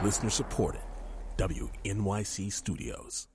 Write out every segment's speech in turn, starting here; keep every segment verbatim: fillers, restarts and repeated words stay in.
Listener supported. W N Y C Studios.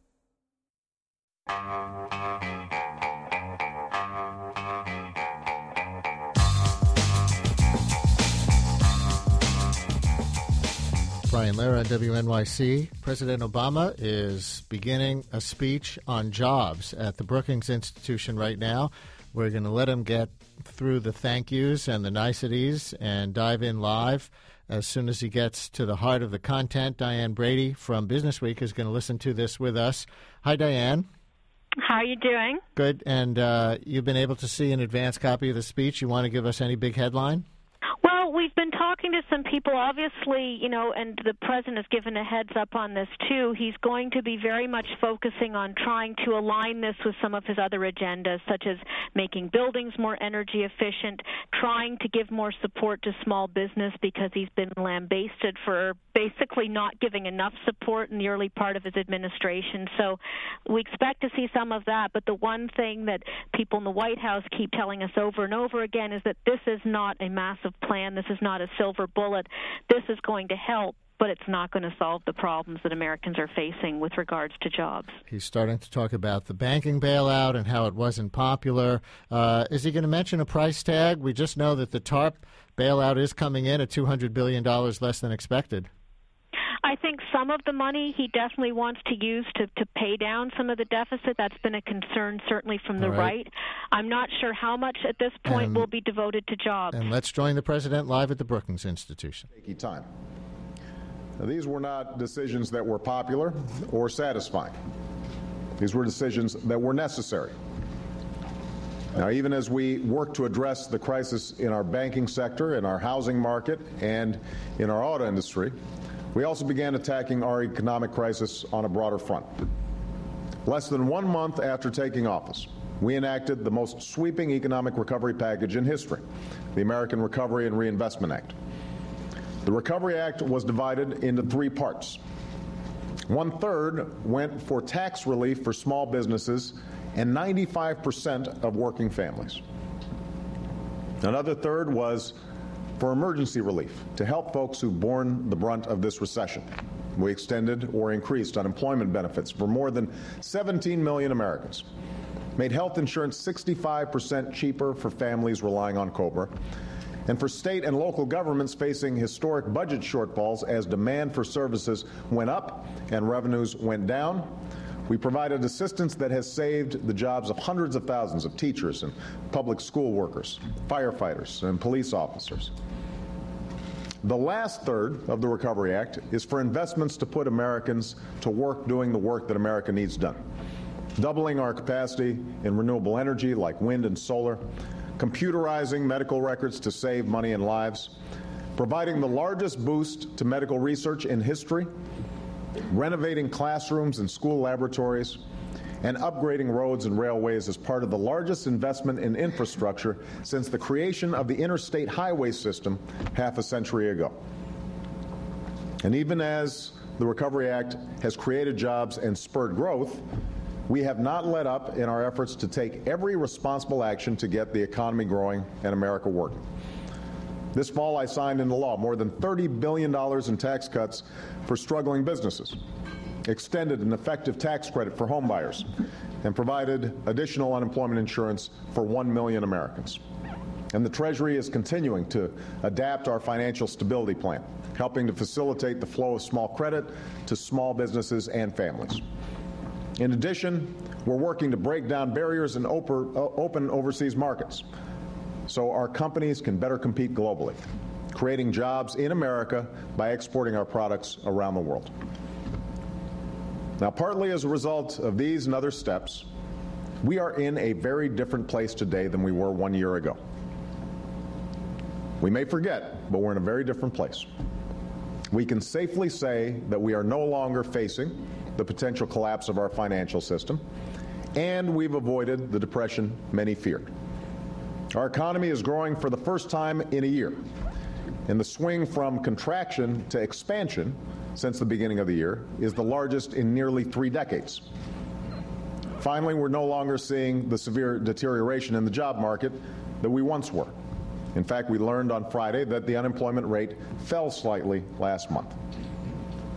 Brian Lehrer, W N Y C. President Obama is beginning a speech on jobs at the Brookings Institution right now. We're going to let him get through the thank yous and the niceties and dive in live. As soon as he gets to the heart of the content, Diane Brady from Business Week is going to listen to this with us. Hi, Diane. How are you doing? Good. And uh, you've been able to see an advance copy of the speech. You want to give us any big headline? Well, we've been talking to some people, obviously, you know, and the president has given a heads up on this, too. He's going to be very much focusing on trying to align this with some of his other agendas, such as making buildings more energy efficient, trying to give more support to small business because he's been lambasted for basically not giving enough support in the early part of his administration. So we expect to see some of that. But the one thing that people in the White House keep telling us over and over again is that this is not a massive plan. This is not a silver bullet. This is going to help, but it's not going to solve the problems that Americans are facing with regards to jobs. He's starting to talk about the banking bailout and how it wasn't popular. Uh, is he going to mention a price tag? We just know that the TARP bailout is coming in at two hundred billion dollars less than expected. I think some of the money he definitely wants to use to, to pay down some of the deficit. That's been a concern, certainly from the right. right. I'm not sure how much at this point and, will be devoted to jobs. And let's join the president live at the Brookings Institution. Time. Now, these were not decisions that were popular or satisfying. These were decisions that were necessary. Now, even as we work to address the crisis in our banking sector, in our housing market, and in our auto industry, we also began attacking our economic crisis on a broader front. Less than one month after taking office, we enacted the most sweeping economic recovery package in history, the American Recovery and Reinvestment Act. The Recovery Act was divided into three parts. One-third went for tax relief for small businesses and ninety-five percent of working families. Another third was for emergency relief to help folks who've borne the brunt of this recession. We extended or increased unemployment benefits for more than seventeen million Americans, made health insurance sixty-five percent cheaper for families relying on COBRA, and for state and local governments facing historic budget shortfalls as demand for services went up and revenues went down, we provided assistance that has saved the jobs of hundreds of thousands of teachers and public school workers, firefighters, and police officers. The last third of the Recovery Act is for investments to put Americans to work doing the work that America needs done, doubling our capacity in renewable energy like wind and solar, computerizing medical records to save money and lives, providing the largest boost to medical research in history, renovating classrooms and school laboratories, and upgrading roads and railways as part of the largest investment in infrastructure since the creation of the interstate highway system half a century ago. And even as the Recovery Act has created jobs and spurred growth, we have not let up in our efforts to take every responsible action to get the economy growing and America working. This fall, I signed into law more than thirty billion dollars in tax cuts for struggling businesses, extended an effective tax credit for homebuyers, and provided additional unemployment insurance for one million Americans. And the Treasury is continuing to adapt our financial stability plan, helping to facilitate the flow of small credit to small businesses and families. In addition, we're working to break down barriers and open overseas markets so our companies can better compete globally, creating jobs in America by exporting our products around the world. Now, partly as a result of these and other steps, we are in a very different place today than we were one year ago. We may forget, but we're in a very different place. We can safely say that we are no longer facing the potential collapse of our financial system, and we've avoided the depression many feared. Our economy is growing for the first time in a year, and the swing from contraction to expansion since the beginning of the year is the largest in nearly three decades. Finally, we're no longer seeing the severe deterioration in the job market that we once were. In fact, we learned on Friday that the unemployment rate fell slightly last month.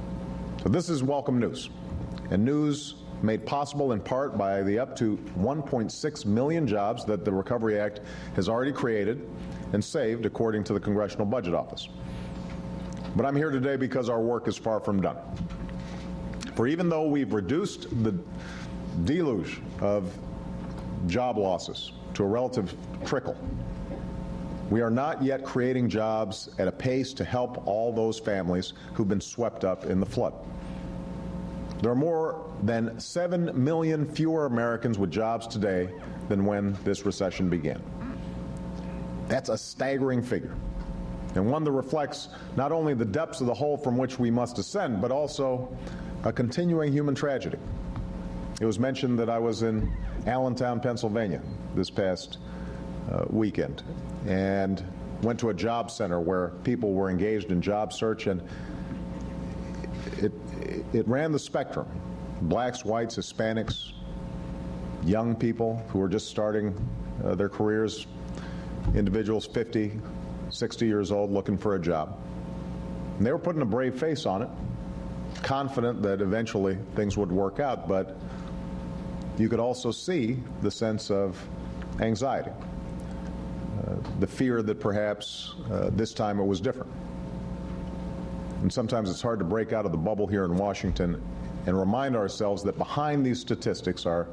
So this is welcome news, and news made possible in part by the up to one point six million jobs that the Recovery Act has already created and saved, according to the Congressional Budget Office. But I'm here today because our work is far from done. For even though we've reduced the deluge of job losses to a relative trickle, we are not yet creating jobs at a pace to help all those families who've been swept up in the flood. There are more than seven million fewer Americans with jobs today than when this recession began. That's a staggering figure, and one that reflects not only the depths of the hole from which we must ascend, but also a continuing human tragedy. It was mentioned that I was in Allentown, Pennsylvania this past uh, weekend and went to a job center where people were engaged in job search, and it, it ran the spectrum. Blacks, whites, Hispanics, young people who were just starting uh, their careers, individuals fifty, sixty years old looking for a job. And they were putting a brave face on it, confident that eventually things would work out, but you could also see the sense of anxiety, uh, the fear that perhaps uh, this time it was different. And sometimes it's hard to break out of the bubble here in Washington and remind ourselves that behind these statistics are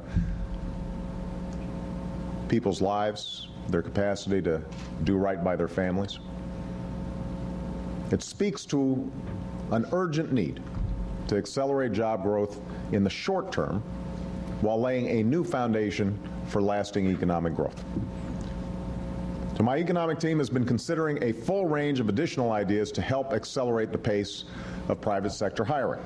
people's lives, their capacity to do right by their families. It speaks to an urgent need to accelerate job growth in the short term while laying a new foundation for lasting economic growth. So my economic team has been considering a full range of additional ideas to help accelerate the pace of private sector hiring.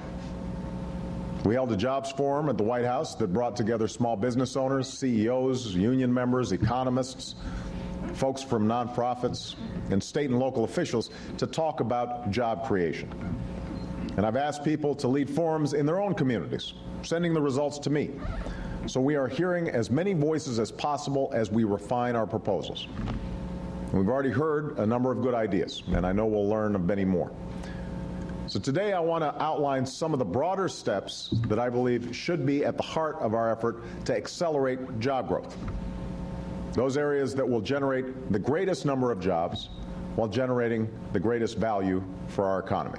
We held a jobs forum at the White House that brought together small business owners, C E Os, union members, economists, folks from nonprofits, and state and local officials to talk about job creation. And I've asked people to lead forums in their own communities, sending the results to me. So we are hearing as many voices as possible as we refine our proposals. And we've already heard a number of good ideas, and I know we'll learn of many more. So today I want to outline some of the broader steps that I believe should be at the heart of our effort to accelerate job growth. Those areas that will generate the greatest number of jobs while generating the greatest value for our economy.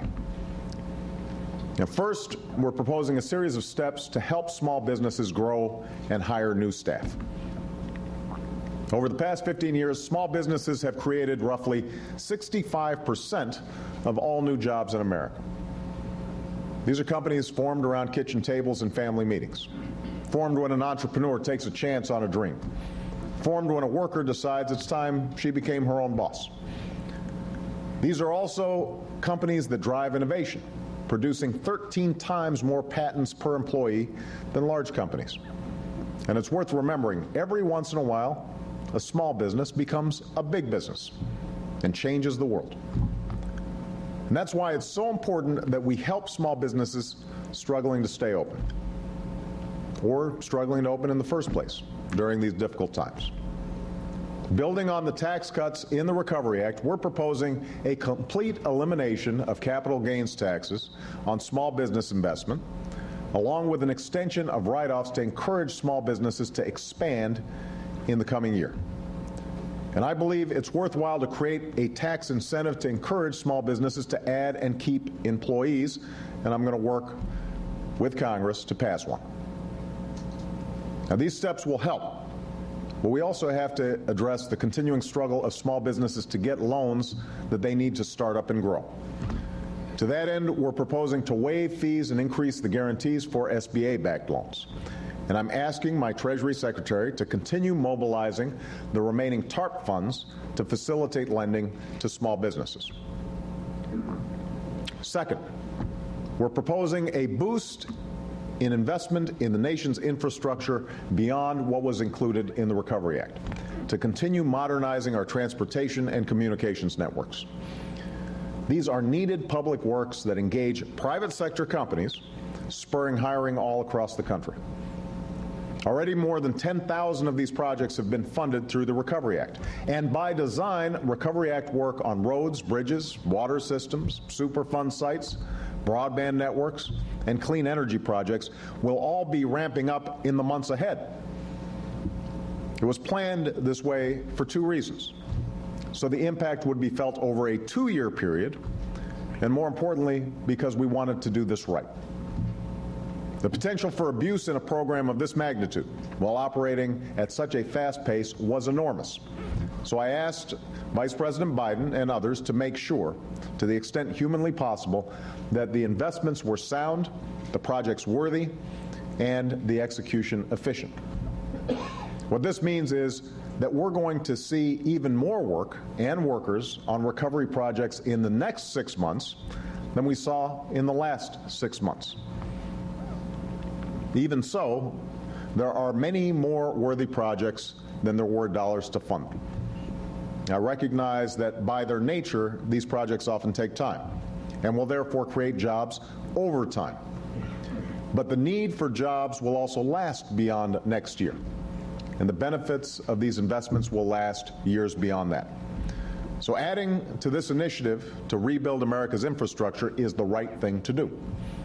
Now, first, we're proposing a series of steps to help small businesses grow and hire new staff. Over the past fifteen years, small businesses have created roughly sixty-five percent of all new jobs in America. These are companies formed around kitchen tables and family meetings, formed when an entrepreneur takes a chance on a dream, formed when a worker decides it's time she became her own boss. These are also companies that drive innovation, producing thirteen times more patents per employee than large companies. And it's worth remembering, every once in a while, a small business becomes a big business and changes the world. And that's why it's so important that we help small businesses struggling to stay open, or struggling to open in the first place during these difficult times. Building on the tax cuts in the Recovery Act, we're proposing a complete elimination of capital gains taxes on small business investment, along with an extension of write-offs to encourage small businesses to expand in the coming year. And I believe it's worthwhile to create a tax incentive to encourage small businesses to add and keep employees, and I'm going to work with Congress to pass one. Now, these steps will help, but we also have to address the continuing struggle of small businesses to get loans that they need to start up and grow. To that end, we're proposing to waive fees and increase the guarantees for S B A-backed loans. And I'm asking my Treasury Secretary to continue mobilizing the remaining TARP funds to facilitate lending to small businesses. Second, we're proposing a boost in investment in the nation's infrastructure beyond what was included in the Recovery Act, to continue modernizing our transportation and communications networks. These are needed public works that engage private sector companies, spurring hiring all across the country. Already more than ten thousand of these projects have been funded through the Recovery Act. And by design, Recovery Act work on roads, bridges, water systems, Superfund sites broadband networks, and clean energy projects will all be ramping up in the months ahead. It was planned this way for two reasons. So the impact would be felt over a two-year period, and more importantly, because we wanted to do this right. The potential for abuse in a program of this magnitude while operating at such a fast pace was enormous. So I asked Vice President Biden and others to make sure, to the extent humanly possible, that the investments were sound, the projects worthy, and the execution efficient. What this means is that we're going to see even more work and workers on recovery projects in the next six months than we saw in the last six months. Even so, there are many more worthy projects than there were dollars to fund them. I recognize that by their nature, these projects often take time and will therefore create jobs over time. But the need for jobs will also last beyond next year, and the benefits of these investments will last years beyond that. So adding to this initiative to rebuild America's infrastructure is the right thing to do.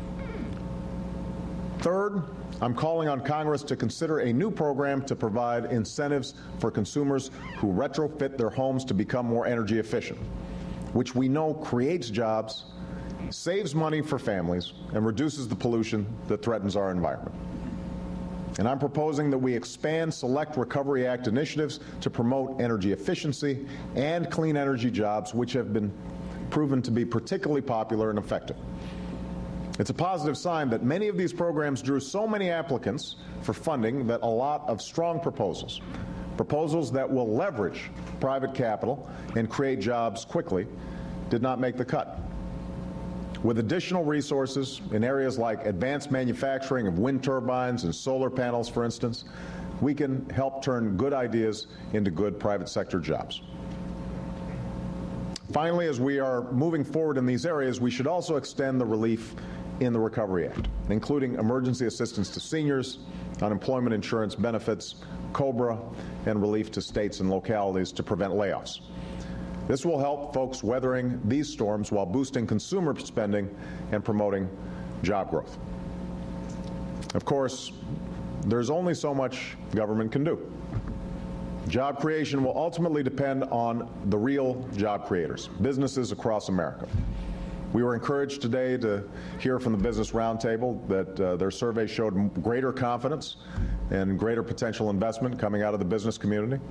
Third, I'm calling on Congress to consider a new program to provide incentives for consumers who retrofit their homes to become more energy efficient, which we know creates jobs, saves money for families, and reduces the pollution that threatens our environment. And I'm proposing that we expand Select Recovery Act initiatives to promote energy efficiency and clean energy jobs, which have been proven to be particularly popular and effective. It's a positive sign that many of these programs drew so many applicants for funding that a lot of strong proposals, proposals that will leverage private capital and create jobs quickly, did not make the cut. With additional resources in areas like advanced manufacturing of wind turbines and solar panels, for instance, we can help turn good ideas into good private sector jobs. Finally, as we are moving forward in these areas, we should also extend the relief in the Recovery Act, including emergency assistance to seniors, unemployment insurance benefits, COBRA, and relief to states and localities to prevent layoffs. This will help folks weathering these storms while boosting consumer spending and promoting job growth. Of course, there's only so much government can do. Job creation will ultimately depend on the real job creators, businesses across America. We were encouraged today to hear from the Business Roundtable that uh, their survey showed greater confidence and greater potential investment coming out of the business community.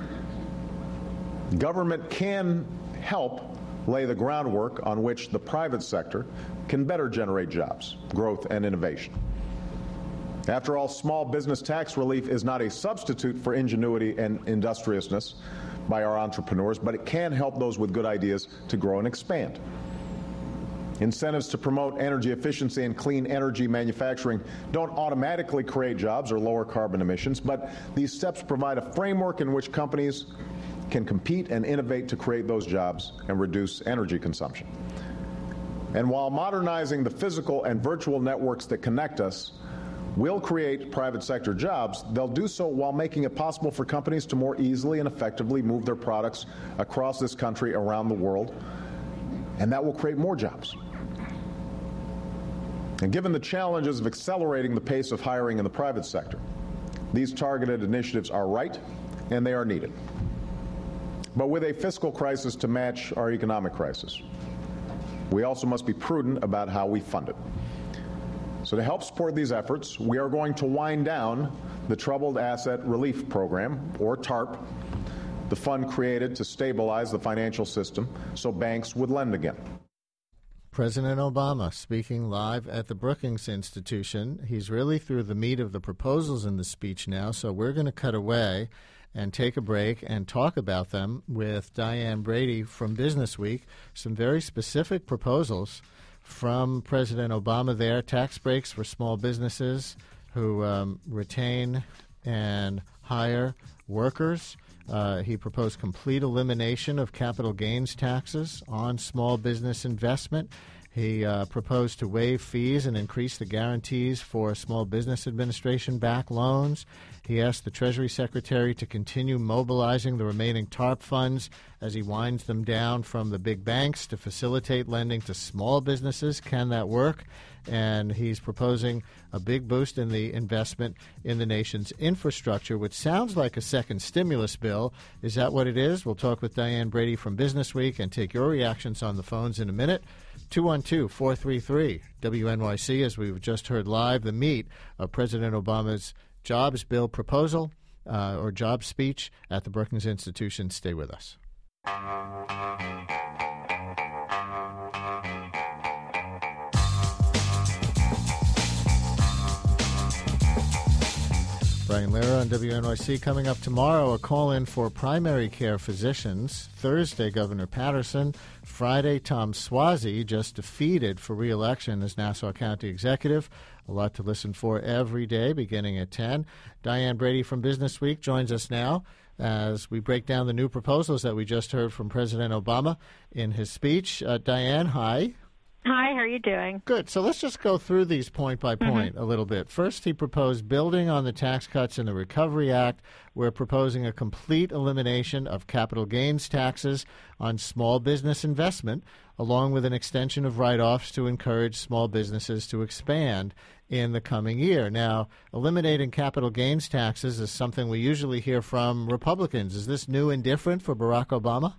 Government can help lay the groundwork on which the private sector can better generate jobs, growth, and innovation. After all, small business tax relief is not a substitute for ingenuity and industriousness by our entrepreneurs, but it can help those with good ideas to grow and expand. Incentives to promote energy efficiency and clean energy manufacturing don't automatically create jobs or lower carbon emissions, but these steps provide a framework in which companies can compete and innovate to create those jobs and reduce energy consumption. And while modernizing the physical and virtual networks that connect us will create private sector jobs, they'll do so while making it possible for companies to more easily and effectively move their products across this country, around the world, and that will create more jobs. And given the challenges of accelerating the pace of hiring in the private sector, these targeted initiatives are right and they are needed. But with a fiscal crisis to match our economic crisis, we also must be prudent about how we fund it. So to help support these efforts, we are going to wind down the Troubled Asset Relief Program, or TARP, the fund created to stabilize the financial system so banks would lend again. President Obama speaking live at the Brookings Institution. He's really through the meat of the proposals in the speech now, so we're going to cut away and take a break and talk about them with Diane Brady from Business Week. Some very specific proposals from President Obama there. Tax breaks for small businesses who um, retain and hire workers. Uh, he proposed complete elimination of capital gains taxes on small business investment He uh, proposed to waive fees and increase the guarantees for Small Business Administration-backed loans. He asked the Treasury Secretary to continue mobilizing the remaining TARP funds as he winds them down from the big banks to facilitate lending to small businesses. Can that work? And he's proposing a big boost in the investment in the nation's infrastructure, which sounds like a second stimulus bill. Is that what it is? We'll talk with Diane Brady from Business Week and take your reactions on the phones in a minute. two one two, four three three, W N Y C, as we've just heard live, the meat of President Obama's jobs bill proposal uh, or job speech at the Brookings Institution. Stay with us. Brian Lehrer on W N Y C. Coming up tomorrow, a call-in for primary care physicians. Thursday, Governor Patterson. Friday, Tom Suozzi, just defeated for re-election as Nassau County Executive. A lot to listen for every day, beginning at ten. Diane Brady from Business Week joins us now as we break down the new proposals that we just heard from President Obama in his speech. Uh, Diane, hi. Hi, how are you doing? Good. So let's just go through these point by point Mm-hmm. a little bit. First, he proposed building on the Tax Cuts in the Recovery Act. We're proposing a complete elimination of capital gains taxes on small business investment, along with an extension of write-offs to encourage small businesses to expand in the coming year. Now, eliminating capital gains taxes is something we usually hear from Republicans. Is this new and different for Barack Obama?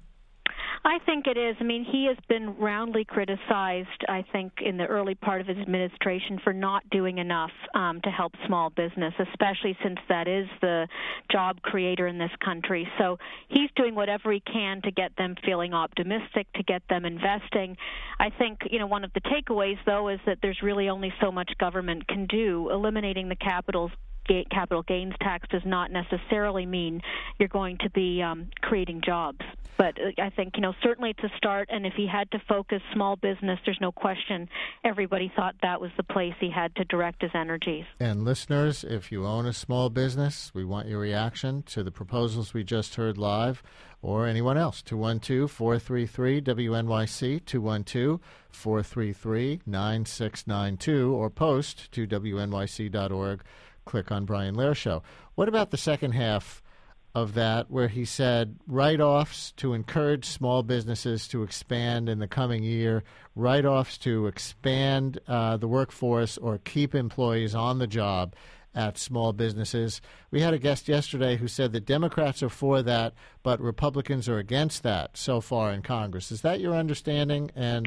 I think it is. I mean, he has been roundly criticized, I think, in the early part of his administration for not doing enough um, to help small business, especially since that is the job creator in this country. So he's doing whatever he can to get them feeling optimistic, to get them investing. I think, you know, one of the takeaways, though, is that there's really only so much government can do. Eliminating the capitals capital gains tax does not necessarily mean you're going to be um, creating jobs. But I think, you know, certainly it's a start, and if he had to focus small business, there's no question everybody thought that was the place he had to direct his energies. And listeners, if you own a small business, we want your reaction to the proposals we just heard live, or anyone else. two one two, four three three, W N Y C, two one two, four three three, nine six nine two, or post to W N Y C dot org. Click on Brian Lehrer Show. What about the second half of that, where he said write-offs to encourage small businesses to expand in the coming year, write-offs to expand uh, the workforce or keep employees on the job at small businesses? We had a guest yesterday who said that Democrats are for that, but Republicans are against that so far in Congress. Is that your understanding? And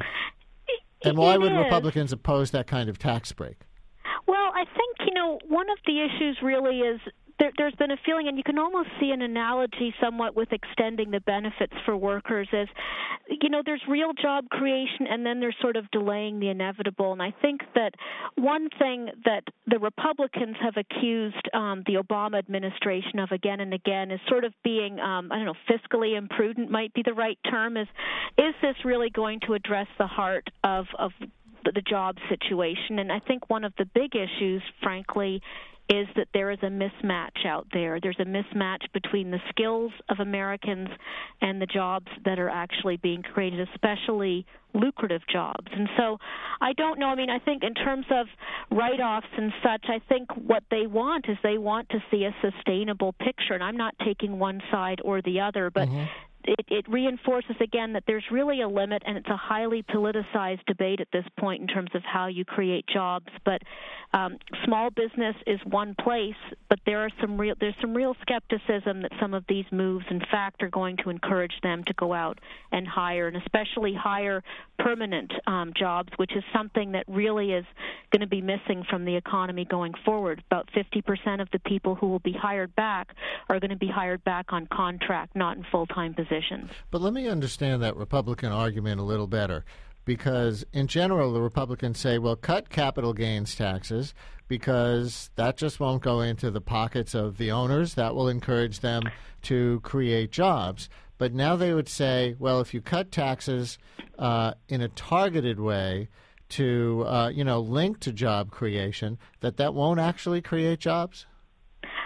and why would Republicans oppose that kind of tax break? Well, I think, you know, one of the issues really is there, there's been a feeling, and you can almost see an analogy somewhat with extending the benefits for workers, is, you know, there's real job creation and then there's sort of delaying the inevitable. And I think that one thing that the Republicans have accused um, the Obama administration of again and again is sort of being, um, I don't know, fiscally imprudent might be the right term, is, is this really going to address the heart of, of the job situation? And I think one of the big issues, frankly, is that there is a mismatch out there. There's a mismatch between the skills of Americans and the jobs that are actually being created, especially lucrative jobs. And so I don't know. I mean, I think in terms of write-offs and such, I think what they want is they want to see a sustainable picture. And I'm not taking one side or the other, but mm-hmm. It, it reinforces, again, that there's really a limit, and it's a highly politicized debate at this point in terms of how you create jobs. But um, small business is one place, but there are some real there's some real skepticism that some of these moves, in fact, are going to encourage them to go out and hire, and especially hire permanent um, jobs, which is something that really is going to be missing from the economy going forward. About fifty percent of the people who will be hired back are going to be hired back on contract, not in full-time positions. But let me understand that Republican argument a little better, because in general the Republicans say, well, cut capital gains taxes because that just won't go into the pockets of the owners. That will encourage them to create jobs. But now they would say, well, if you cut taxes uh, in a targeted way to, uh, you know, link to job creation, that that won't actually create jobs?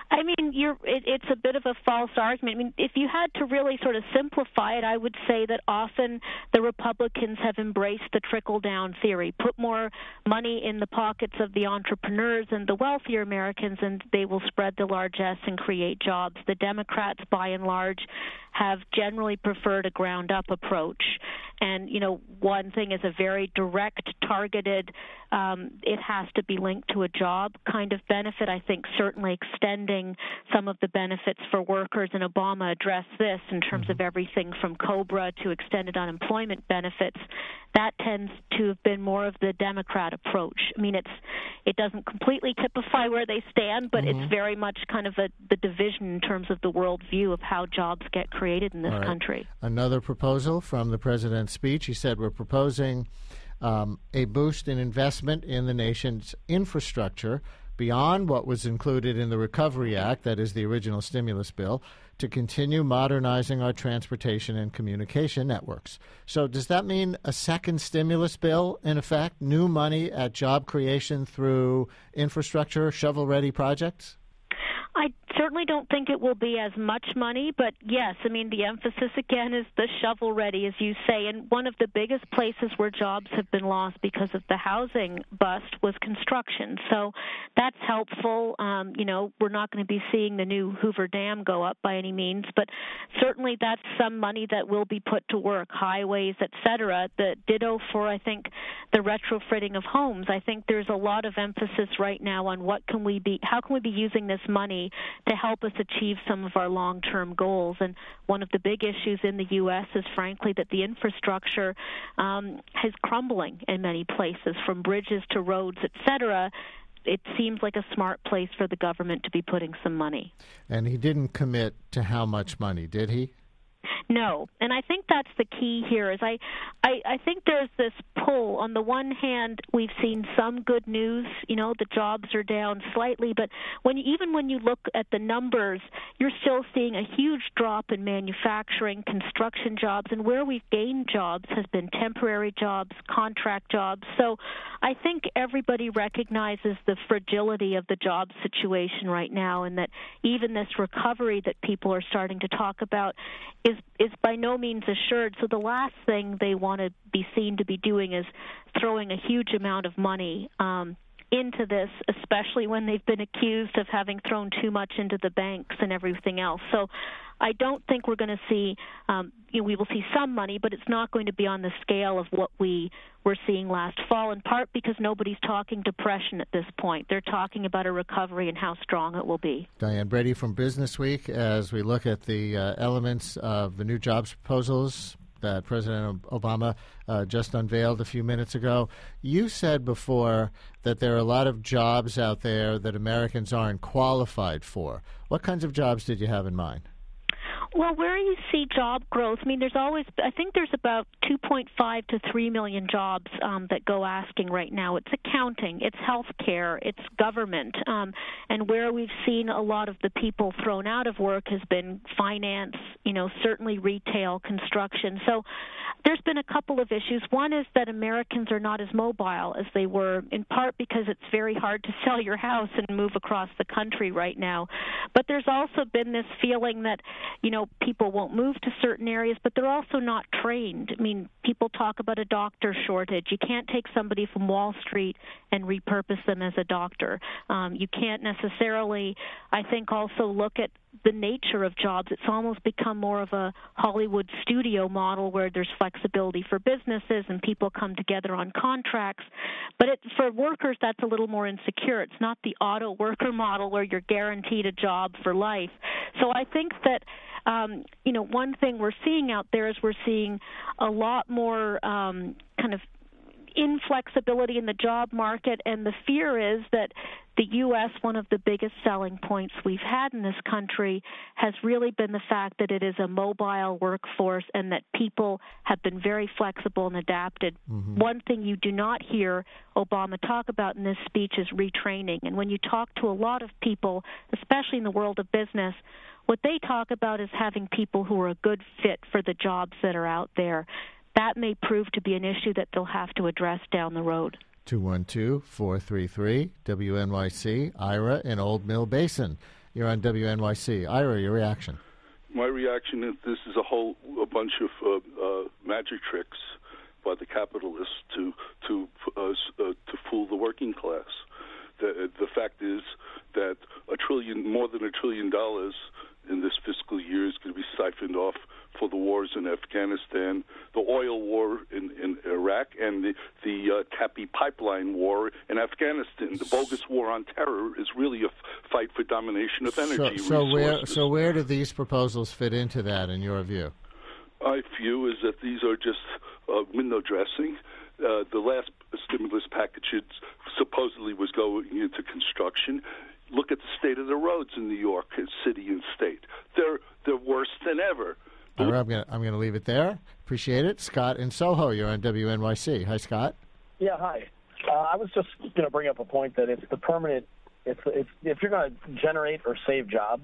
I mean, you're, it, it's a bit of a false argument. I mean, if you had to really sort of simplify it, I would say that often the Republicans have embraced the trickle-down theory. Put more money in the pockets of the entrepreneurs and the wealthier Americans, and they will spread the largesse and create jobs. The Democrats, by and large, have generally preferred a ground-up approach. And, you know, one thing is a very direct, targeted, um, it has to be linked to a job kind of benefit. I think certainly extending some of the benefits for workers, and Obama addressed this in terms mm-hmm. of everything from COBRA to extended unemployment benefits. That tends to have been more of the Democrat approach. I mean, it's it doesn't completely typify where they stand, but mm-hmm. it's very much kind of a, the division in terms of the world view of how jobs get created in this right. country. Another proposal from the president's speech. He said, we're proposing um, a boost in investment in the nation's infrastructure beyond what was included in the Recovery Act, that is the original stimulus bill, to continue modernizing our transportation and communication networks. So does that mean a second stimulus bill, in effect, new money at job creation through infrastructure, shovel-ready projects? I certainly don't think it will be as much money, but yes, I mean, the emphasis again is the shovel ready, as you say, and one of the biggest places where jobs have been lost because of the housing bust was construction. So that's helpful. Um, you know, we're not going to be seeing the new Hoover Dam go up by any means, but certainly that's some money that will be put to work, highways, et cetera. The ditto for, I think, the retrofitting of homes. I think there's a lot of emphasis right now on what can we be, how can we be using this money to help us achieve some of our long-term goals. And one of the big issues in the U S is, frankly, that the infrastructure um, is crumbling in many places, from bridges to roads, et cetera. It seems like a smart place for the government to be putting some money. And he didn't commit to how much money, did he? No, and I think that's the key here. Is I, I, I think there's this pull. On the one hand, we've seen some good news. You know, the jobs are down slightly, but when even when you look at the numbers, you're still seeing a huge drop in manufacturing, construction jobs, and where we've gained jobs has been temporary jobs, contract jobs. So I think everybody recognizes the fragility of the job situation right now, and that even this recovery that people are starting to talk about is is by no means assured. So the last thing they want to be seen to be doing is throwing a huge amount of money um, into this, especially when they've been accused of having thrown too much into the banks and everything else. So I don't think we're going to see, um, you know, we will see some money, but it's not going to be on the scale of what we were seeing last fall, in part because nobody's talking depression at this point. They're talking about a recovery and how strong it will be. Diane Brady from Business Week, as we look at the uh, elements of the new jobs proposals that President Obama uh, just unveiled a few minutes ago. You said before that there are a lot of jobs out there that Americans aren't qualified for. What kinds of jobs did you have in mind? Well, where you see job growth, I mean, there's always, I think there's about two point five to three million jobs um, that go asking right now. It's accounting, it's healthcare, it's government. Um, and where we've seen a lot of the people thrown out of work has been finance, you know, certainly retail, construction. So there's been a couple of issues. One is that Americans are not as mobile as they were, in part because it's very hard to sell your house and move across the country right now. But there's also been this feeling that, you know, people won't move to certain areas, but they're also not trained. I mean, people talk about a doctor shortage. You can't take somebody from Wall Street and repurpose them as a doctor. Um, you can't necessarily, I think, also look at the nature of jobs. It's almost become more of a Hollywood studio model where there's flexibility for businesses and people come together on contracts. But it, for workers, that's a little more insecure. It's not the auto worker model where you're guaranteed a job for life. So I think that Um, you know, one thing we're seeing out there is we're seeing a lot more um, kind of inflexibility in the job market, and the fear is that the U S, one of the biggest selling points we've had in this country, has really been the fact that it is a mobile workforce and that people have been very flexible and adapted. Mm-hmm. One thing you do not hear Obama talk about in this speech is retraining. And when you talk to a lot of people, especially in the world of business, what they talk about is having people who are a good fit for the jobs that are out there. That may prove to be an issue that they'll have to address down the road. two one two, four three three, W N Y C, Ira in Old Mill Basin You're on W N Y C. Ira, your reaction? My reaction is this is a whole a bunch of uh, uh, magic tricks by the capitalists to to uh, uh, to fool the working class. The, the fact is that a trillion, more than a trillion dollars in this fiscal year is going to be siphoned off for the wars in Afghanistan, the oil war in, in Iraq, and the, the uh, Cappy pipeline war in Afghanistan. The bogus war on terror is really a f- fight for domination of energy so, so resources. where so where do these proposals fit into that, in your view? My view is that these are just uh, window dressing. Uh, the last stimulus package supposedly was going into construction. Look at the state of the roads in New York City and state. They're they're worse than ever. All right, I'm going I'm to leave it there. Appreciate it. Scott in Soho, you're on W N Y C. Hi, Scott. Yeah, hi. Uh, I was just going to bring up a point that it's the permanent. It's, it's if you're going to generate or save jobs,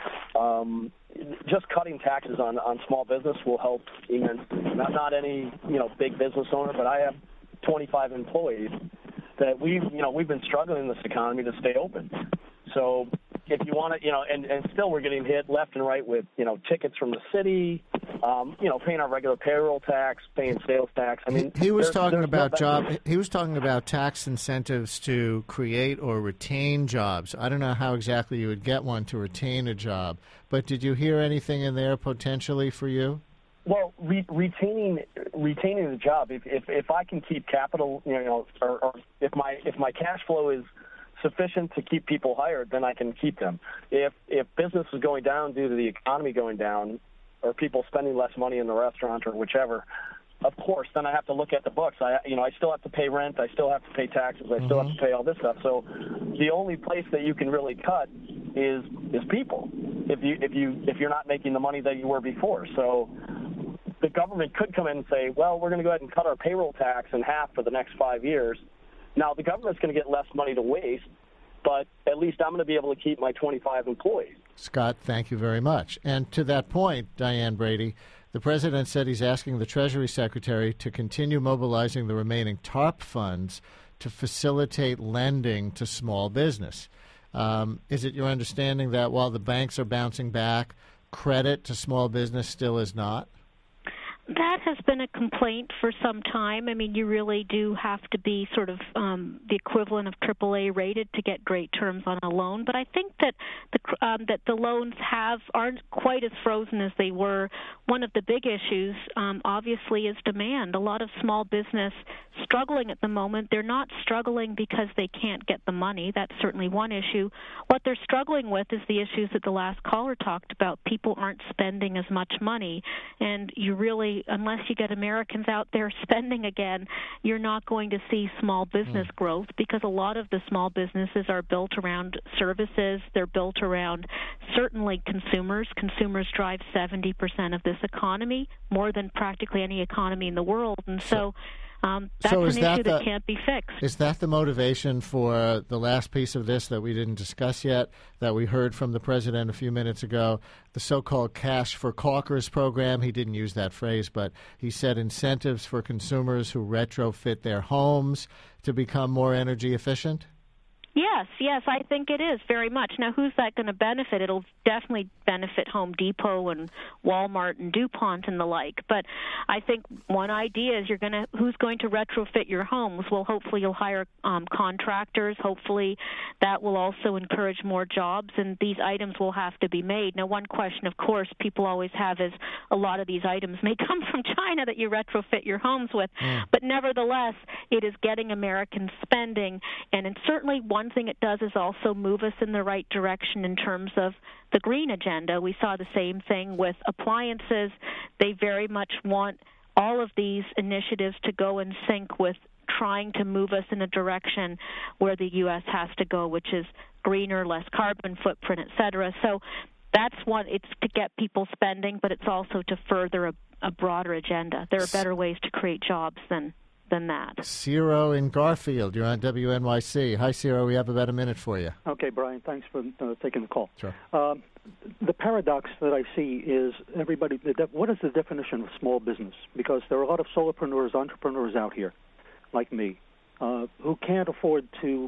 um, just cutting taxes on, on small business will help. Even not not any you know big business owner, but I have twenty-five employees that we you know we've been struggling in this economy to stay open. So if you want to, you know, and, and still we're getting hit left and right with, you know, tickets from the city, um, you know, paying our regular payroll tax, paying sales tax. I mean, he, he was there's, talking there's about no job. He was talking about tax incentives to create or retain jobs. I don't know how exactly you would get one to retain a job, but did you hear anything in there potentially for you? Well, re- retaining retaining the job. If, if if I can keep capital, you know, or, or if my if my cash flow is sufficient to keep people hired, then I can keep them. If if business is going down due to the economy going down, or people spending less money in the restaurant or whichever, of course, then I have to look at the books. I you know I still have to pay rent. I still have to pay taxes. I still Mm-hmm. have to pay all this stuff. So the only place that you can really cut is is people. If you if you if you're not making the money that you were before, so. The government could come in and say, well, we're going to go ahead and cut our payroll tax in half for the next five years. Now, the government's going to get less money to waste, but at least I'm going to be able to keep my twenty-five employees. Scott, thank you very much. And to that point, Diane Brady, the president said he's asking the Treasury Secretary to continue mobilizing the remaining TARP funds to facilitate lending to small business. Um, is it your understanding that while the banks are bouncing back, credit to small business still is not? That has been a complaint for some time. I mean, you really do have to be sort of um, the equivalent of triple A rated to get great terms on a loan. But I think that the um, that the loans have aren't quite as frozen as they were. One of the big issues, um, obviously, is demand. A lot of small business struggling at the moment. They're not struggling because they can't get the money. That's certainly one issue. What they're struggling with is the issues that the last caller talked about. People aren't spending as much money, and you really unless you get Americans out there spending again, you're not going to see small business mm. growth because a lot of the small businesses are built around services. They're built around certainly consumers. Consumers drive seventy percent of this economy, more than practically any economy in the world. And so, um, that's so an is issue that, the, that can't be fixed. Is that the motivation for the last piece of this that we didn't discuss yet, that we heard from the president a few minutes ago, the so-called Cash for Caulkers program? He didn't use that phrase, but he said incentives for consumers who retrofit their homes to become more energy efficient? Yes, yes, I think it is very much. Now, who's that going to benefit? It'll definitely benefit Home Depot and Walmart and DuPont and the like. But I think one idea is you're going to who's going to retrofit your homes? Well, hopefully you'll hire um, contractors. Hopefully that will also encourage more jobs, and these items will have to be made. Now, one question, of course, people always have is a lot of these items may come from China that you retrofit your homes with. Mm. But nevertheless, it is getting Americans spending, and it's certainly one One thing it does is also move us in the right direction in terms of the green agenda. We saw the same thing with appliances. They very much want all of these initiatives to go in sync with trying to move us in a direction where the U S has to go, which is greener, less carbon footprint, et cetera. So that's one. It's to get people spending, but it's also to further a, a broader agenda. There are better ways to create jobs than than that. Ciro in Garfield, you're on W N Y C. Hi, Ciro. We have about a minute for you. Okay, Brian, thanks for uh, taking the call. Sure. Um, the paradox that I see is everybody, the de- what is the definition of small business? Because there are a lot of solopreneurs, entrepreneurs out here, like me, uh, who can't afford to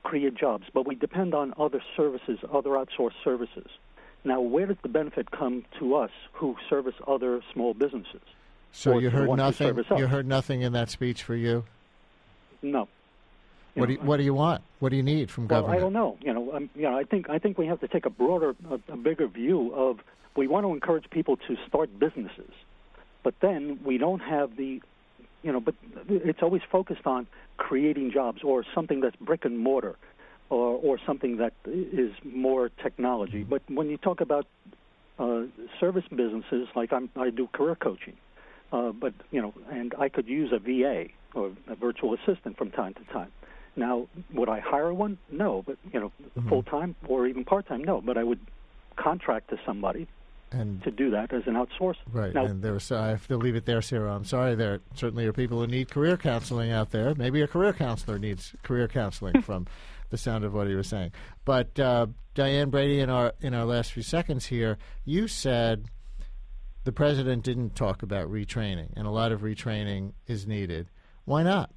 create jobs, but we depend on other services, other outsourced services. Now, where does the benefit come to us who service other small businesses? So Or you to the heard ones who nothing. service us? You heard nothing in that speech for you. No. You What do know, you, What do you want? What do you need from Well, government? I don't know. You know, um, you know, I think I think we have to take a broader, a, a bigger view of. We want to encourage people to start businesses, but then we don't have the, you know, but it's always focused on creating jobs or something that's brick and mortar, or or something that is more technology. But when you talk about uh, service businesses, like I'm, I do career coaching, uh, but you know, and I could use a V A or a virtual assistant from time to time. Now, would I hire one? No, but you know, Mm-hmm. full time or even part time? No, but I would contract to somebody and to do that as an outsource. Right, Now, and there was, I have to leave it there, Cyril. I'm sorry. There certainly are people who need career counseling out there. Maybe a career counselor needs career counseling from the sound of what he was saying. But uh, Diane Brady, in our in our last few seconds here, you said the president didn't talk about retraining, and a lot of retraining is needed. Why not?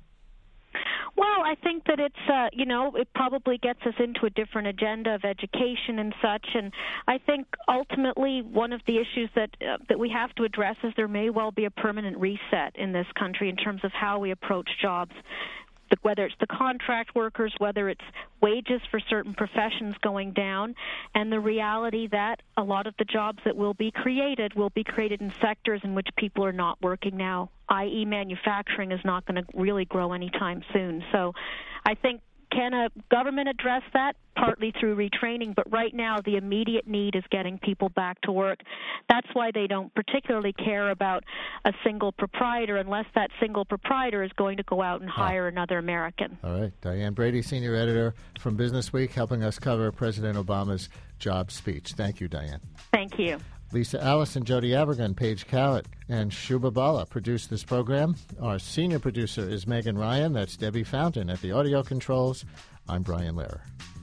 Well, I think that it's, uh, you know, it probably gets us into a different agenda of education and such. And I think ultimately one of the issues that uh, that we have to address is there may well be a permanent reset in this country in terms of how we approach jobs. Whether it's the contract workers, whether it's wages for certain professions going down, and the reality that a lot of the jobs that will be created will be created in sectors in which people are not working now, that is manufacturing is not going to really grow anytime soon. So I think, can a government address that? Partly through retraining, but right now the immediate need is getting people back to work. That's why they don't particularly care about a single proprietor unless that single proprietor is going to go out and hire ah. another American. All right. Diane Brady, senior editor from Business Week, helping us cover President Obama's job speech. Thank you, Diane. Thank you. Lisa Allison, Jody Abergan, Paige Cowett, and Shuba Bala produced this program. Our senior producer is Megan Ryan. That's Debbie Fountain at the audio controls. I'm Brian Lehrer.